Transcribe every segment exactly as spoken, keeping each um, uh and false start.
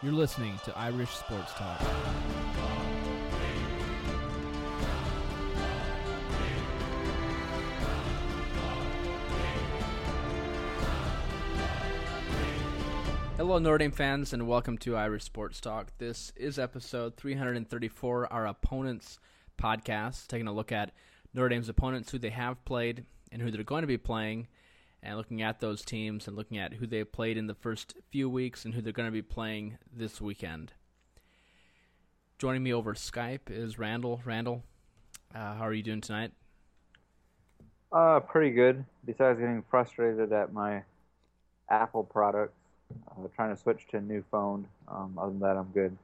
You're listening to Irish Sports Talk. Hello, Notre Dame fans, and welcome to Irish Sports Talk. This is episode three thirty-four, our opponents podcast, taking a look at Notre Dame's opponents, who they have played, and who they're going to be playing, and looking at those teams and looking at who they've played in the first few weeks and who they're going to be playing this weekend. Joining me over Skype is Randall. Randall, uh, how are you doing tonight? Uh, pretty good, besides getting frustrated at my Apple products. Uh, trying to switch to a new phone. Um, other than that, I'm good.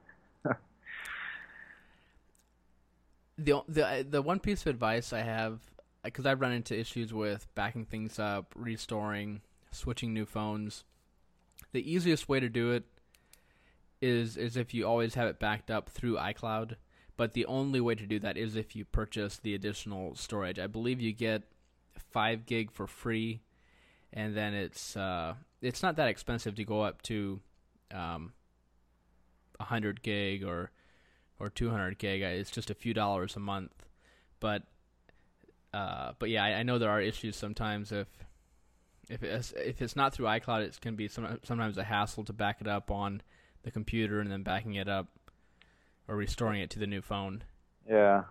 the the the one piece of advice I have, because I've run into issues with backing things up, restoring, switching new phones. The easiest way to do it is is if you always have it backed up through iCloud. But the only way to do that is if you purchase the additional storage. I believe you get five gig for free, and then it's uh, it's not that expensive to go up to um, one hundred gig or or two hundred gig. It's just a few dollars a month. But uh, but yeah, I, I know there are issues sometimes if if it's, if it's not through iCloud, it can be some, sometimes a hassle to back it up on the computer and then backing it up or restoring it to the new phone. Yeah.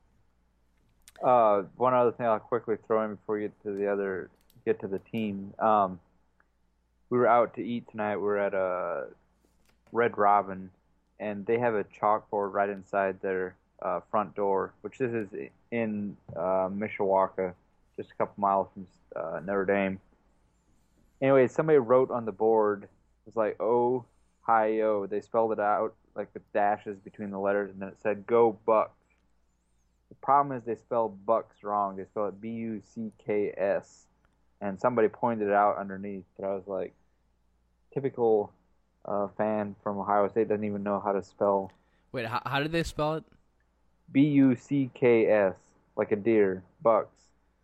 Uh, one other thing I'll quickly throw in before we get to the other get to the team. Um, we were out to eat tonight. We were at a Red Robin, and they have a chalkboard right inside their uh, front door, which this is in uh, Mishawaka, just a couple miles from uh, Notre Dame. Anyway, somebody wrote on the board, it was like, oh, hi, yo. They spelled it out like with dashes between the letters, and then it said, go Bucks. The problem is they spelled Bucks wrong. They spelled it B U C K S. And somebody pointed it out underneath, but I was like, typical uh, fan from Ohio State doesn't even know how to spell. Wait, how, how did they spell it? B U C K S, like a deer, Bucks.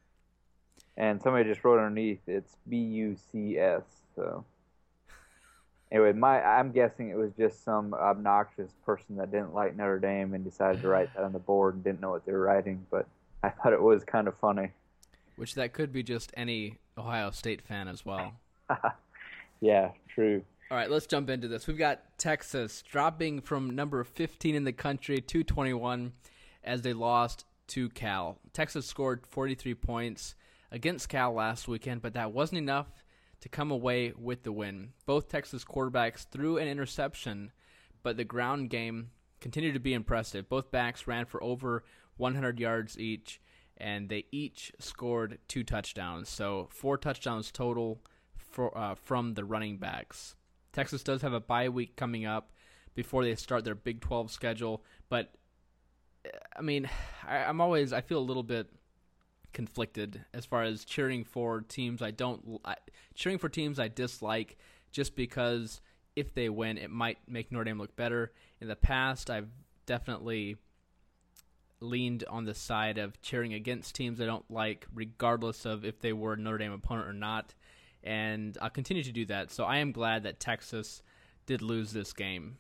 And somebody just wrote underneath, it's B U C S. So anyway, my I'm guessing it was just some obnoxious person that didn't like Notre Dame and decided to write that on the board and didn't know what they were writing, but I thought it was kind of funny. Which that could be just any Ohio State fan as well. Yeah, true. All right, let's jump into this. We've got Texas dropping from number fifteen in the country to twenty-one as they lost to Cal. Texas scored forty-three points against Cal last weekend, but that wasn't enough to come away with the win. Both Texas quarterbacks threw an interception, but the ground game continued to be impressive. Both backs ran for over one hundred yards each, and they each scored two touchdowns. So four touchdowns total for, uh, from the running backs. Texas does have a bye week coming up before they start their Big twelve schedule. But, I mean, I, I'm always, I feel a little bit conflicted as far as cheering for teams I don't, I, cheering for teams I dislike just because if they win, it might make Notre Dame look better. In the past, I've definitely leaned on the side of cheering against teams I don't like, regardless of if they were a Notre Dame opponent or not, and I'll continue to do that. So I am glad that Texas did lose this game.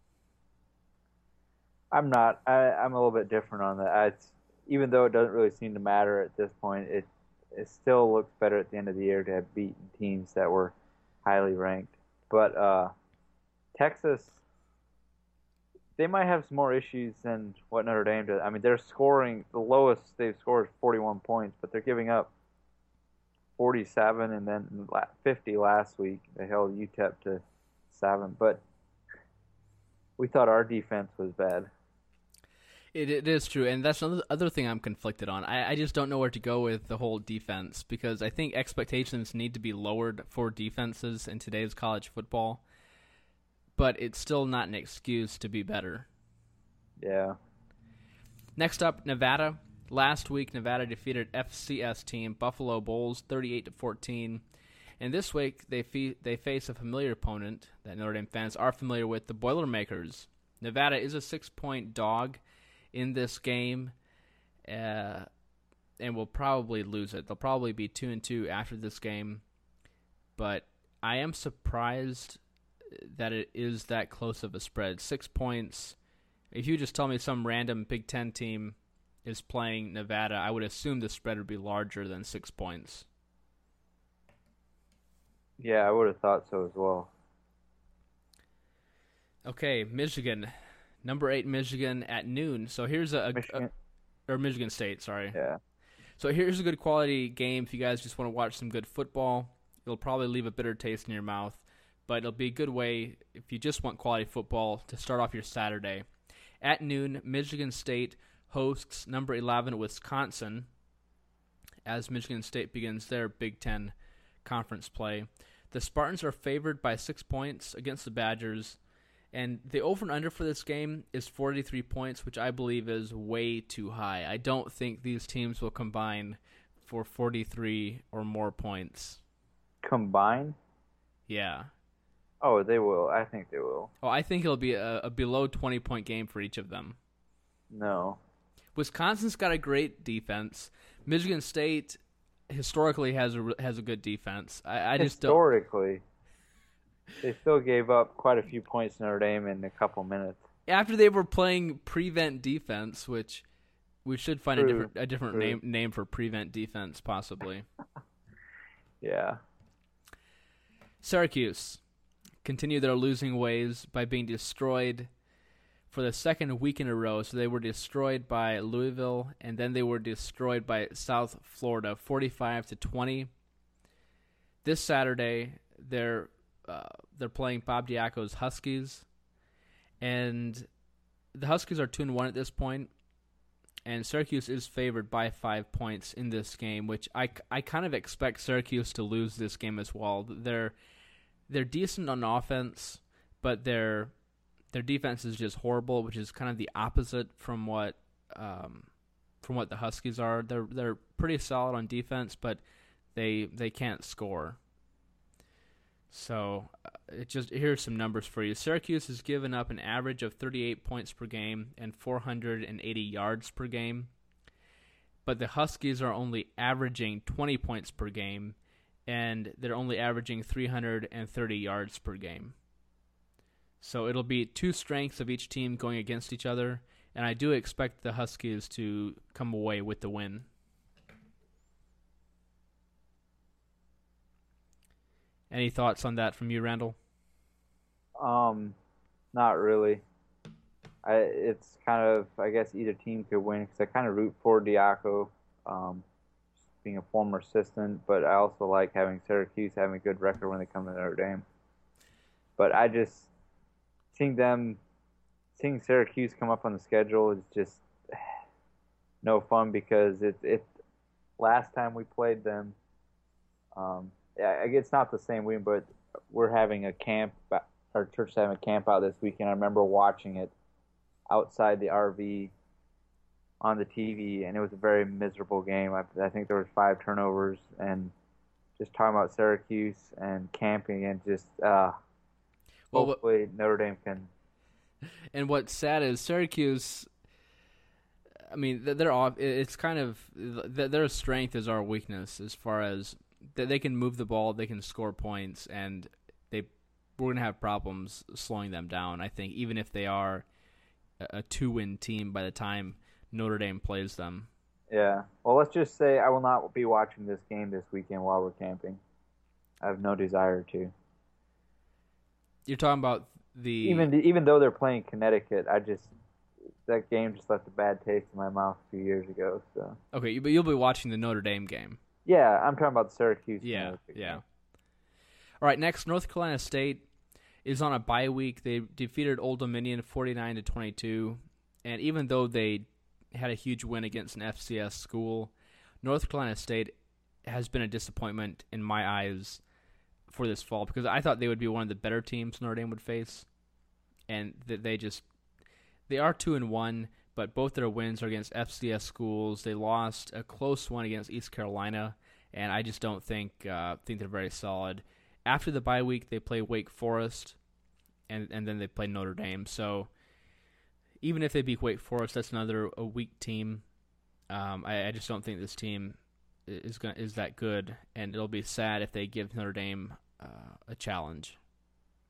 I'm not. I, I'm a little bit different on that. I, it's, even though it doesn't really seem to matter at this point, it it still looks better at the end of the year to have beaten teams that were highly ranked. But uh, Texas, they might have some more issues than what Notre Dame does. I mean, they're scoring, the lowest they've scored is forty-one points, but they're giving up forty-seven and then fifty last week. They held U T E P to seven, but we thought our defense was bad. It, it is true, and that's another other thing I'm conflicted on. I, I just don't know where to go with the whole defense because I think expectations need to be lowered for defenses in today's college football, but it's still not an excuse to be better. Yeah. Next up, Nevada. Last week, Nevada defeated F C S team Buffalo Bulls thirty-eight to fourteen. And this week, they fe- they face a familiar opponent that Notre Dame fans are familiar with, the Boilermakers. Nevada is a six-point dog in this game, uh, and will probably lose it. They'll probably be two and two after this game. But I am surprised that it is that close of a spread. Six points. If you just tell me some random Big Ten team is playing Nevada, I would assume the spread would be larger than six points. Yeah, I would have thought so as well. Okay, Michigan. Number eight Michigan at noon. So here's a, a, Michigan. a or Michigan State, sorry. Yeah. So here's a good quality game if you guys just want to watch some good football. It'll probably leave a bitter taste in your mouth, but it'll be a good way if you just want quality football to start off your Saturday. At noon, Michigan State hosts number eleven Wisconsin as Michigan State begins their Big Ten conference play. The Spartans are favored by six points against the Badgers, and the over and under for this game is forty-three points, which I believe is way too high. I don't think these teams will combine for forty-three or more points. Combine? Yeah. Oh, they will. I think they will. Oh, I think it'll be a, a below twenty-point game for each of them. No. Wisconsin's got a great defense. Michigan State historically has a has a good defense. I, I just historically, don't... they still gave up quite a few points to Notre Dame in a couple minutes. After they were playing prevent defense, which we should find True. a different a different True. name name for prevent defense, possibly. Yeah. Syracuse continue their losing ways by being destroyed for the second week in a row. So they were destroyed by Louisville, and then they were destroyed by South Florida, forty-five to twenty. This Saturday, they're uh, they're playing Bob Diaco's Huskies, and the Huskies are two and one at this point, and Syracuse is favored by five points in this game, which I, I kind of expect Syracuse to lose this game as well. They're they're decent on offense, but their their defense is just horrible, which is kind of the opposite from what um, from what the Huskies are. They're they're pretty solid on defense, but they they can't score. So uh, it just here's some numbers for you. Syracuse has given up an average of thirty-eight points per game and four hundred eighty yards per game, but the Huskies are only averaging twenty points per game, and they're only averaging three hundred thirty yards per game. So it'll be two strengths of each team going against each other, and I do expect the Huskies to come away with the win. Any thoughts on that from you, Randall? Um, not really. I it's kind of I guess either team could win because I kind of root for Diaco, um, being a former assistant, but I also like having Syracuse having a good record when they come to Notre Dame. But I just seeing them, seeing Syracuse come up on the schedule is just no fun because it it last time we played them. Um, Yeah, it's not the same win, but we're having a camp. Our church is having a camp out this weekend. I remember watching it outside the R V on the T V, and it was a very miserable game. I, I think there was five turnovers, and just talking about Syracuse and camping, and just uh, well, hopefully what, Notre Dame can. And what's sad is Syracuse. I mean, they're off. It's kind of their strength is our weakness as far as. They can move the ball, they can score points, and they we're going to have problems slowing them down, I think, even if they are a two-win team by the time Notre Dame plays them. Yeah. Well, let's just say I will not be watching this game this weekend while we're camping. I have no desire to. You're talking about the... Even even though they're playing Connecticut, I just... That game just left a bad taste in my mouth a few years ago. So. Okay, but you'll be watching the Notre Dame game. Yeah, I'm talking about Syracuse. Yeah, yeah. All right, next, North Carolina State is on a bye week. They defeated Old Dominion forty-nine to twenty-two, and even though they had a huge win against an F C S school, North Carolina State has been a disappointment in my eyes for this fall because I thought they would be one of the better teams Notre Dame would face, and that they just they are two and one. But both their wins are against F C S schools. They lost a close one against East Carolina, and I just don't think uh, think they're very solid. After the bye week, they play Wake Forest, and and then they play Notre Dame. So even if they beat Wake Forest, that's another a weak team. Um, I, I just don't think this team is gonna, is that good, and it'll be sad if they give Notre Dame uh, a challenge.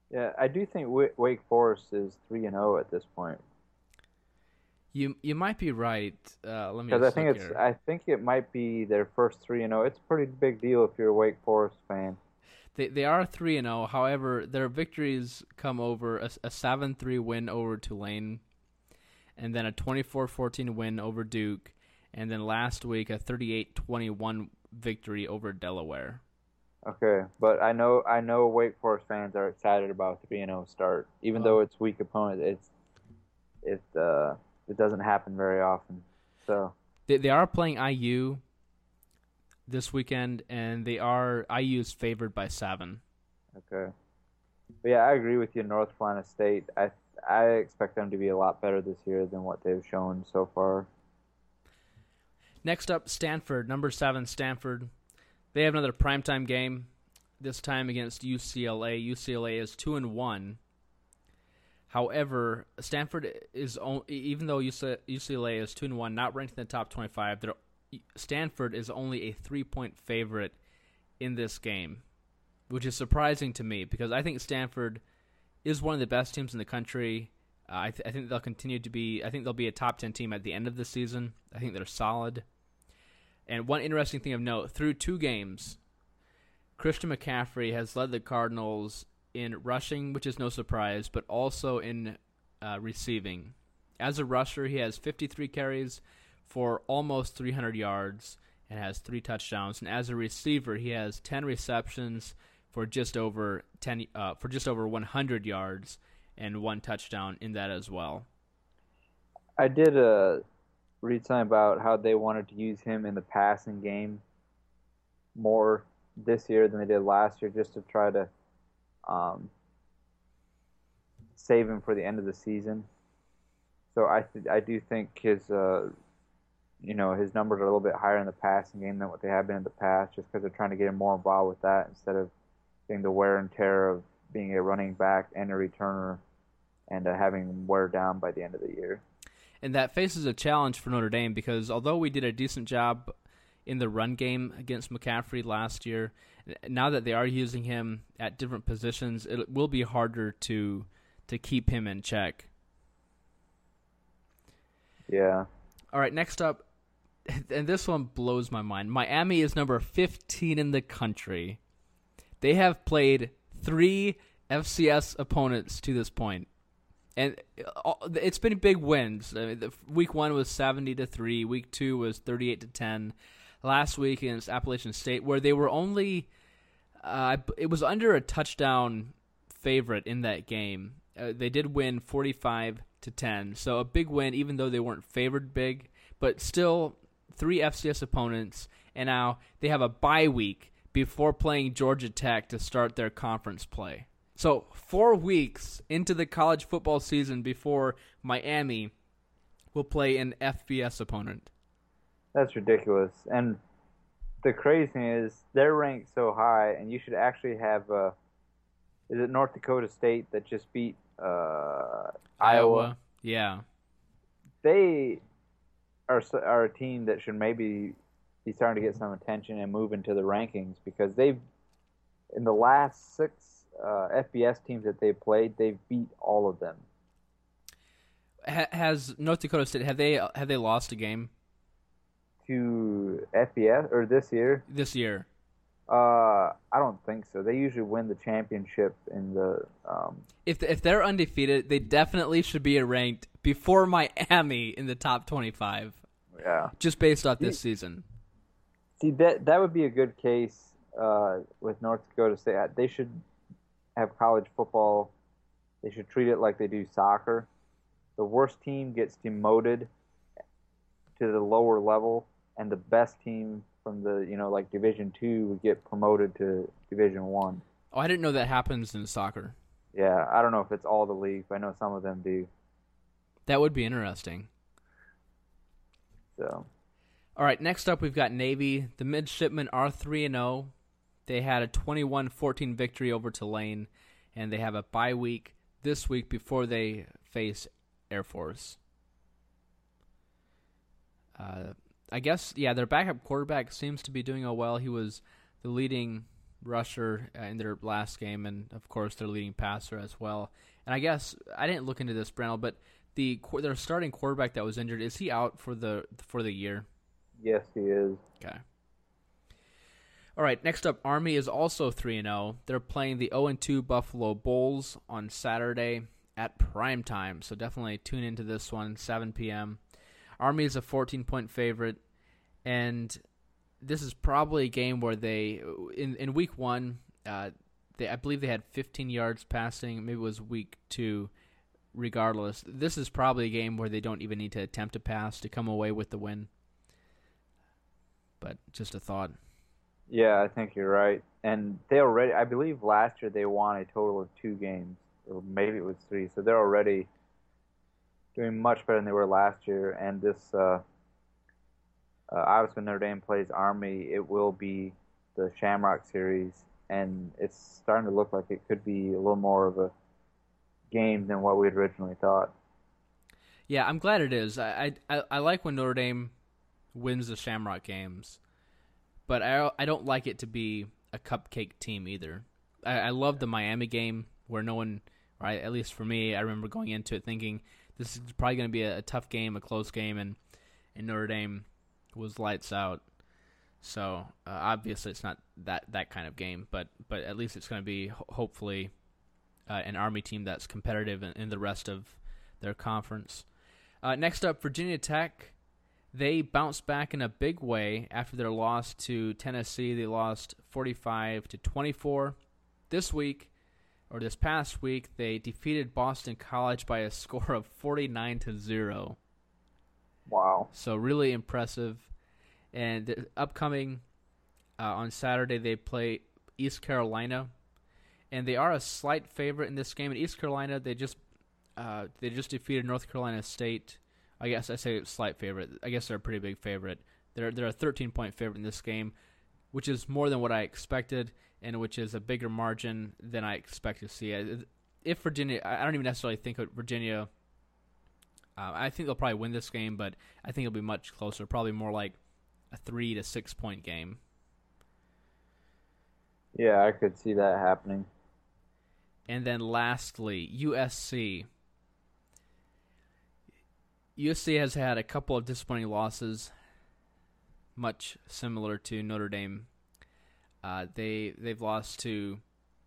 Yeah, I do think w- Wake Forest is three and zero at this point. You you might be right. Uh, let me Because I just look think it's here. I think it might be their first three and zero. It's a pretty big deal if you're a Wake Forest fan. They they are three and zero. However, their victories come over a, a seven three win over Tulane, and then a twenty-four fourteen win over Duke, and then last week a thirty-eight twenty-one victory over Delaware. Okay, but I know I know Wake Forest fans are excited about three and zero start, even though Oh, it's weak opponent. It's it uh it doesn't happen very often. So they they are playing I U this weekend, and they are I U is favored by seven. okay, but yeah, I agree with you. North Carolina State. I I expect them to be a lot better this year than what they've shown so far. Next up, Stanford, number seven, Stanford. They have another primetime game, this time against U C L A. U C L A is two and one. However, Stanford is even though U C L A is two and one, not ranked in the top twenty-five. Stanford is only a three-point favorite in this game, which is surprising to me because I think Stanford is one of the best teams in the country. Uh, I, th- I think they'll continue to be. I think they'll be a top ten team at the end of the season. I think they're solid. And one interesting thing of note, through two games, Christian McCaffrey has led the Cardinals in rushing, which is no surprise, but also in uh, receiving. As a rusher, he has fifty-three carries for almost three hundred yards and has three touchdowns. And as a receiver, he has ten receptions for just over ten uh, for just over one hundred yards and one touchdown in that as well. I did uh, read something about how they wanted to use him in the passing game more this year than they did last year, just to try to um, save him for the end of the season. So I th- I do think his uh, you know his numbers are a little bit higher in the passing game than what they have been in the past, just because they're trying to get him more involved with that instead of getting the wear and tear of being a running back and a returner and uh, having him wear down by the end of the year. And that faces a challenge for Notre Dame because although we did a decent job in the run game against McCaffrey last year, now that they are using him at different positions, it will be harder to to keep him in check. Yeah. All right, next up, and this one blows my mind. Miami is number fifteen in the country. They have played three F C S opponents to this point. And it's been big wins. I mean, week one was seventy to three. Week two was thirty-eight to ten. Last week against Appalachian State, where they were only, uh, it was under a touchdown favorite in that game. Uh, they did win forty-five to ten, so a big win, even though they weren't favored big. But still, three F C S opponents, and now they have a bye week before playing Georgia Tech to start their conference play. So four weeks into the college football season before Miami will play an F B S opponent. That's ridiculous. And the crazy thing is they're ranked so high, and you should actually have uh, is it North Dakota State that just beat uh, Iowa? Iowa? Yeah. They are are a team that should maybe be starting to get some attention and move into the rankings because they've in the last six Uh, F B S teams that they've played, they've beat all of them. Ha- has North Dakota State have they have they lost a game to F B S or this year? This year, uh, I don't think so. They usually win the championship in the. Um, if if they're undefeated, they definitely should be ranked before Miami in the top twenty-five. Yeah, just based off this see, season. See that that would be a good case uh, with North Dakota State. They should have college football. They should treat it like they do soccer. The worst team gets demoted to the lower level, and the best team from the you know like Division Two would get promoted to Division One. Oh, I didn't know that happens in soccer. Yeah, I don't know if it's all the leagues, but I know some of them do. That would be interesting. So, all right. Next up, we've got Navy. The midshipmen are three and zero. They had a twenty-one fourteen victory over Tulane, and they have a bye week this week before they face Air Force. Uh, I guess, yeah, their backup quarterback seems to be doing well. He was the leading rusher uh, in their last game, and of course their leading passer as well. And I guess I didn't look into this, Brandel, but the their starting quarterback that was injured, is he out for the for the year? Yes, he is. Okay. All right, next up, Army is also three and oh. They're playing the oh and two Buffalo Bulls on Saturday at prime time, so definitely tune into this one, seven p.m. Army is a fourteen-point favorite, and this is probably a game where they, in, in week one, uh, they I believe they had fifteen yards passing. Maybe it was week two. Regardless, this is probably a game where they don't even need to attempt to pass to come away with the win. But just a thought. Yeah, I think you're right. And they already, I believe last year they won a total of two games, or maybe it was three. So they're already doing much better than they were last year. And this, uh, uh, obviously when Notre Dame plays Army, it will be the Shamrock Series. And it's starting to look like it could be a little more of a game than what we had originally thought. Yeah, I'm glad it is. I I, I like when Notre Dame wins the Shamrock games, but I I don't like it to be a cupcake team either. I, I love the Miami game where no one, right? At least for me, I remember going into it thinking this is probably going to be a, a tough game, a close game, and, and Notre Dame was lights out. So uh, obviously it's not that, that kind of game, but but at least it's going to be ho- hopefully uh, an Army team that's competitive in, in the rest of their conference. Uh, next up, Virginia Tech. They bounced back in a big way after their loss to Tennessee. They lost forty-five to twenty-four. This week, or this past week, they defeated Boston College by a score of forty-nine to zero. Wow. So really impressive. And the upcoming uh, on Saturday, they play East Carolina, and they are a slight favorite in this game. In East Carolina, they just uh, they just defeated North Carolina State. I guess I say slight favorite. I guess they're a pretty big favorite. They're they're a thirteen-point favorite in this game, which is more than what I expected, and which is a bigger margin than I expect to see. If Virginia, I don't even necessarily think Virginia. Uh, I think they'll probably win this game, but I think it'll be much closer. Probably more like a three to six point game. Yeah, I could see that happening. And then lastly, U S C. U S C has had a couple of disappointing losses, much similar to Notre Dame. Uh, they they've lost to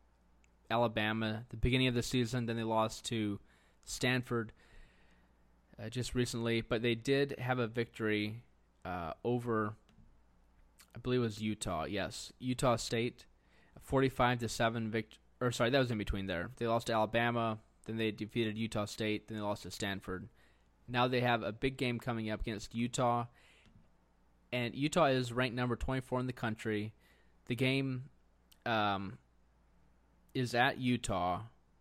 Alabama at the beginning of the season, then they lost to Stanford uh, just recently, but they did have a victory uh, over, I believe it was Utah. Yes, Utah State, forty-five to seven vict- or sorry, that was in between there. They lost to Alabama, then they defeated Utah State, then they lost to Stanford. Now they have a big game coming up against Utah, and Utah is ranked number twenty-four in the country. The game um, is at Utah.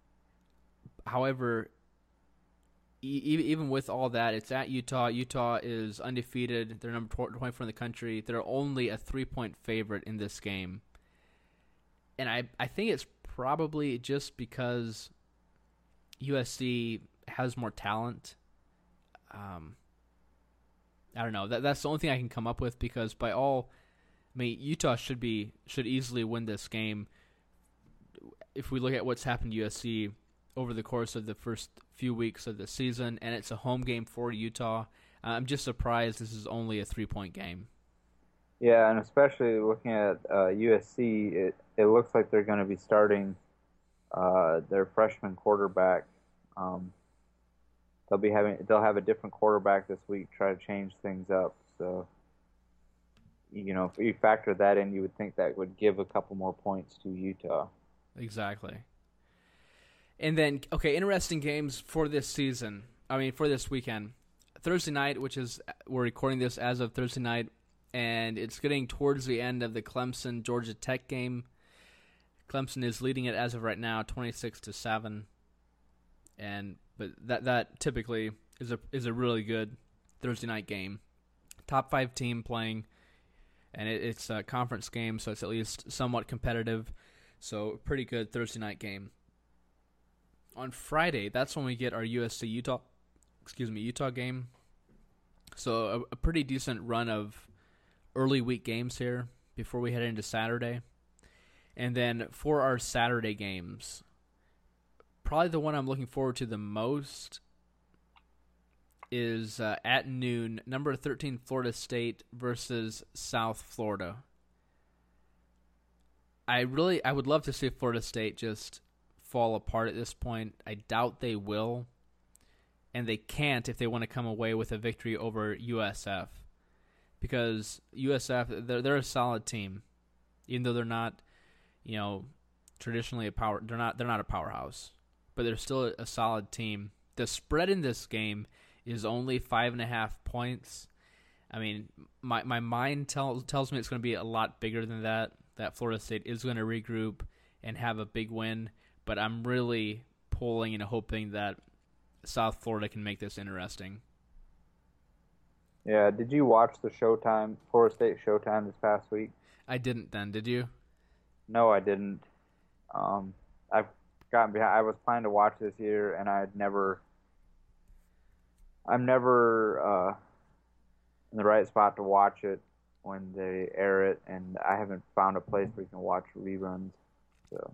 However, e- even with all that, it's at Utah. Utah is undefeated. They're number twenty-four in the country. They're only a three-point favorite in this game. And I, I think it's probably just because U S C has more talent. Um, I don't know. That that's the only thing I can come up with because by all, I mean Utah should be should easily win this game. If we look at what's happened to U S C over the course of the first few weeks of the season, and it's a home game for Utah, I'm just surprised this is only a three-point game. Yeah, and especially looking at uh, U S C, it it looks like they're going to be starting uh, their freshman quarterback. Um, They'll be having they'll have a different quarterback this week, try to change things up. So, you know, if you factor that in, you would think that would give a couple more points to Utah. Exactly. And then, okay, interesting games for this season. I mean, for this weekend. Thursday night, which is, we're recording this as of Thursday night, and it's getting towards the end of the Clemson-Georgia Tech game. Clemson is leading it as of right now, twenty-six to seven. And but that that typically is a is a really good Thursday night game. Top five team playing, and it, it's a conference game, so it's at least somewhat competitive. So pretty good Thursday night game. On Friday, that's when we get our U S C Utah, excuse me, Utah game. So a, a pretty decent run of early week games here before we head into Saturday. And then for our Saturday games, probably the one I'm looking forward to the most is uh, at noon, number thirteen Florida State versus South Florida. I really, I would love to see Florida State just fall apart at this point. I doubt they will, and they can't if they want to come away with a victory over U S F, because U S F, they're they're a solid team, even though they're not, you know, traditionally a power. They're not they're not a powerhouse, but they're still a, a solid team. The spread in this game is only five and a half points. I mean, my my mind tells tells me it's going to be a lot bigger than that. That Florida State is going to regroup and have a big win, but I'm really pulling and hoping that South Florida can make this interesting. Yeah, did you watch the Showtime, Florida State Showtime this past week? I didn't then, did you? No, I didn't. Um, I've gotten behind. I was planning to watch this year, and I'd never, I'm never uh, in the right spot to watch it when they air it, and I haven't found a place where you can watch reruns. So,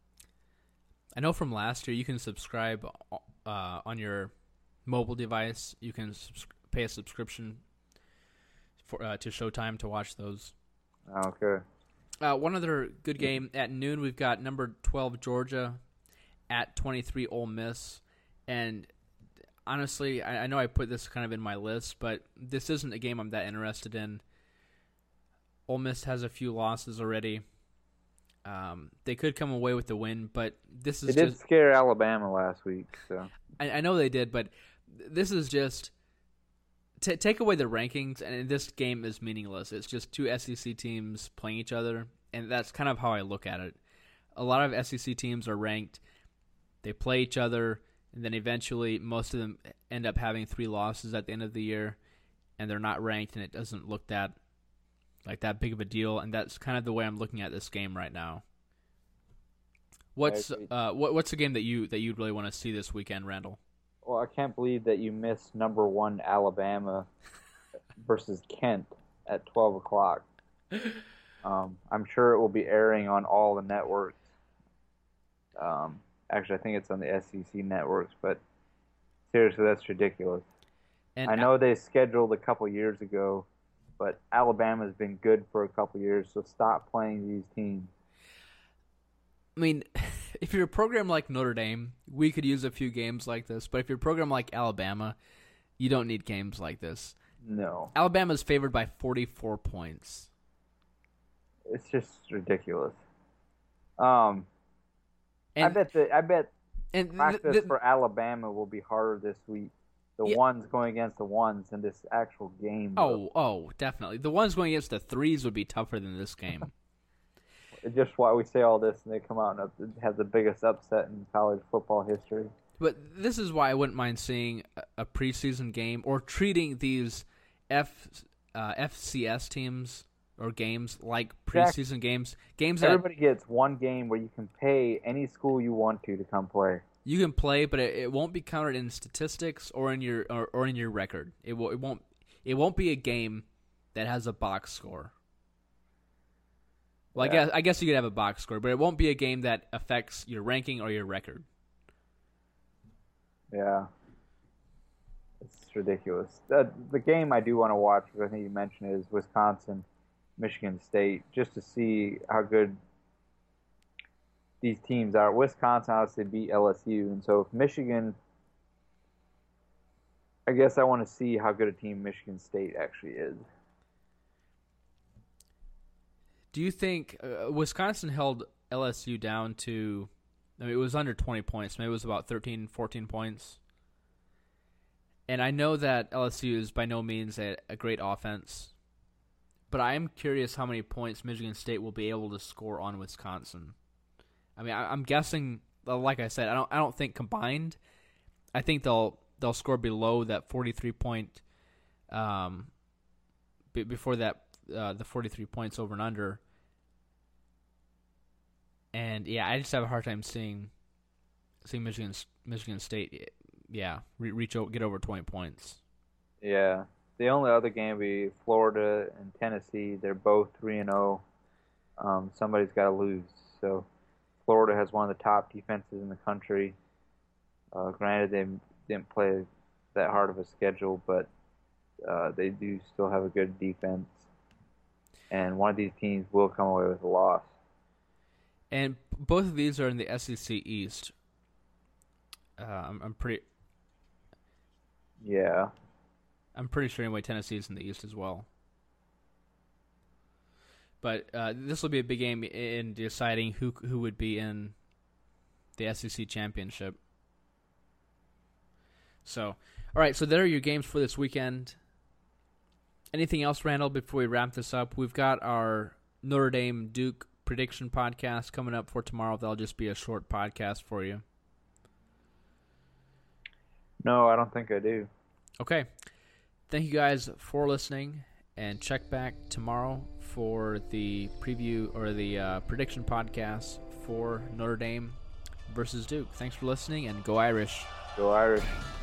I know from last year you can subscribe uh, on your mobile device. You can subs- pay a subscription for uh, to Showtime to watch those. Okay. Uh, one other good game at noon. We've got number twelve Georgia at twenty-three Ole Miss, and honestly, I, I know I put this kind of in my list, but this isn't a game I'm that interested in. Ole Miss has a few losses already. Um, they could come away with the win, but this is They did just, scare Alabama last week, so I, I know they did, but this is just t- take away the rankings, and this game is meaningless. It's just two S E C teams playing each other, and that's kind of how I look at it. A lot of S E C teams are ranked. They play each other, and then eventually most of them end up having three losses at the end of the year, and they're not ranked, and it doesn't look that like that big of a deal, and that's kind of the way I'm looking at this game right now. What's uh what what's the game that you that you'd really want to see this weekend, Randall? Well, I can't believe that you missed number one Alabama versus Kent at twelve o'clock. Um, I'm sure it will be airing on all the networks. Um, actually, I think it's on the S E C networks, but seriously, that's ridiculous. And I know they scheduled a couple years ago, but Alabama's been good for a couple years, so stop playing these teams. I mean, if you're a program like Notre Dame, we could use a few games like this. But if you're a program like Alabama, you don't need games like this. No. Alabama's favored by forty-four points. It's just ridiculous. Um, And, I bet the I bet and practice th- th- for Alabama will be harder this week. The Yeah. ones going against the ones in this actual game. oh, oh, definitely. The ones going against the threes would be tougher than this game. It's just why we say all this, and they come out and have the biggest upset in college football history. But this is why I wouldn't mind seeing a- a preseason game or treating these F uh, F C S teams or games like preseason games. Games that Everybody gets one game where you can pay any school you want to to come play. you can play, but it, it won't be counted in statistics or in your or, or in your record. It will. It won't. It won't be a game that has a box score. Well, Yeah. I guess I guess you could have a box score, but it won't be a game that affects your ranking or your record. Yeah. It's ridiculous. The, the game I do want to watch, which I think you mentioned, is Wisconsin, Michigan State, just to see how good these teams are. Wisconsin obviously beat L S U, and so if Michigan, I guess I want to see how good a team Michigan State actually is. Do you think uh, Wisconsin held L S U down to, I mean, it was under twenty points. Maybe it was about thirteen, fourteen points. And I know that L S U is by no means a, a great offense, but I am curious how many points Michigan State will be able to score on Wisconsin. I mean, I, I'm guessing, well, like I said, I don't I don't think combined. I think they'll they'll score below that forty-three point, um, b- before that uh, the forty-three points over and under. And yeah, I just have a hard time seeing seeing Michigan Michigan State, yeah, re- reach o- get over twenty points. Yeah. The only other game would be Florida and Tennessee. They're both three and zero. Um, somebody's got to lose. So Florida has one of the top defenses in the country. Uh, granted, they didn't play that hard of a schedule, but uh, they do still have a good defense. And one of these teams will come away with a loss. And both of these are in the S E C East. Uh, I'm, I'm pretty. Yeah. I'm pretty sure anyway Tennessee's in the East as well. But uh, this will be a big game in deciding who who would be in the S E C championship. So, all right. So there are your games for this weekend. Anything else, Randall? Before we wrap this up, we've got our Notre Dame Duke prediction podcast coming up for tomorrow. That'll just be a short podcast for you. No, I don't think I do. Okay. Thank you guys for listening, and check back tomorrow for the preview or the uh, prediction podcast for Notre Dame versus Duke. Thanks for listening, and go Irish. Go Irish.